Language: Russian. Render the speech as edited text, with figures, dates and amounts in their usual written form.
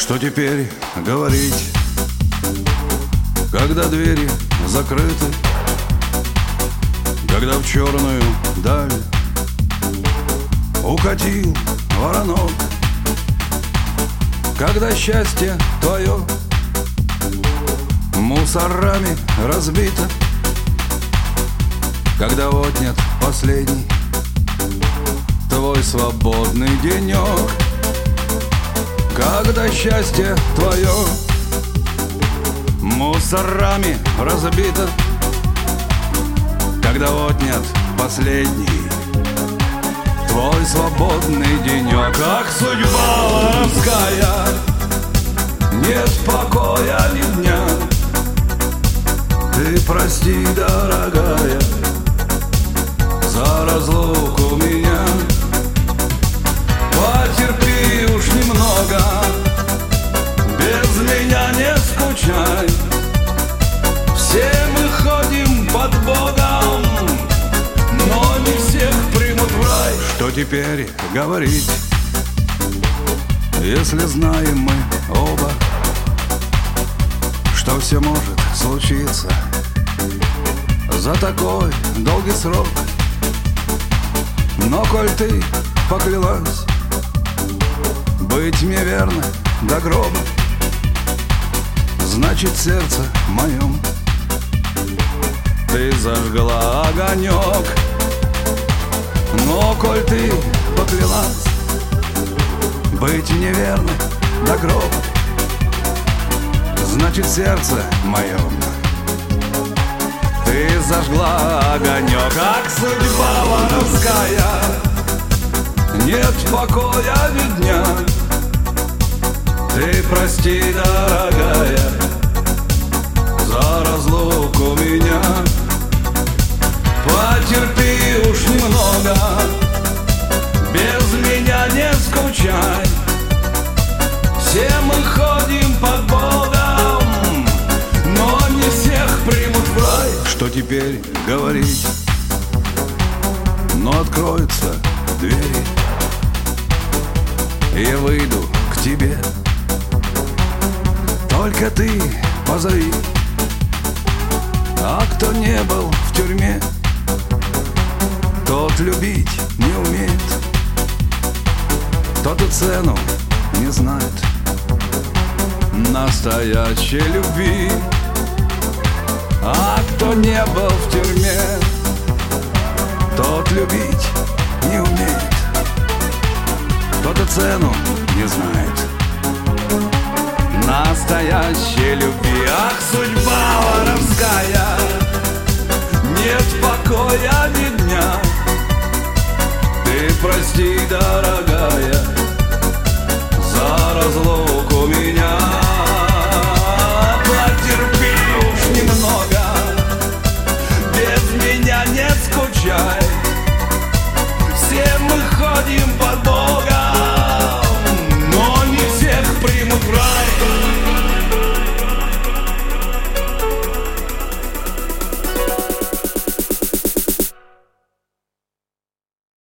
Что теперь говорить, когда двери закрыты, когда в черную даль укатил воронок, когда счастье твое мусорами разбито, когда отнят последний твой свободный денек, когда счастье твое мусорами разбито, когда отнят последний твой свободный денек. Как судьба воровская, нет покоя ни дня. Ты прости, дорогая, за разлуку меня. Потерпи уж немного, без меня не скучай. Все мы ходим под Богом, но не всех примут в рай. Что теперь говорить, если знаем мы оба, что все может случиться за такой долгий срок. Но коль ты поклялась быть мне верной до гроба, значит, в сердце моем ты зажгла огонек. Но коль ты поклялась быть мне верной до гроба, значит, в сердце моем ты зажгла огонек. Как судьба воровская, нет покоя ни дня. Ты прости, дорогая, за разлуку меня. Потерпи уж немного, без меня не скучай. Все мы ходим под Богом, но не всех примут в рай. Что теперь говорить? Но откроются двери, и я выйду к тебе. Только ты позови, а кто не был в тюрьме, тот любить не умеет, тот и цену не знает настоящей любви. А кто не был в тюрьме, тот любить не умеет, тот и цену не знает настоящей любви. Ах, судьба воровская, нет покоя ни дня. Ты прости, дорогая,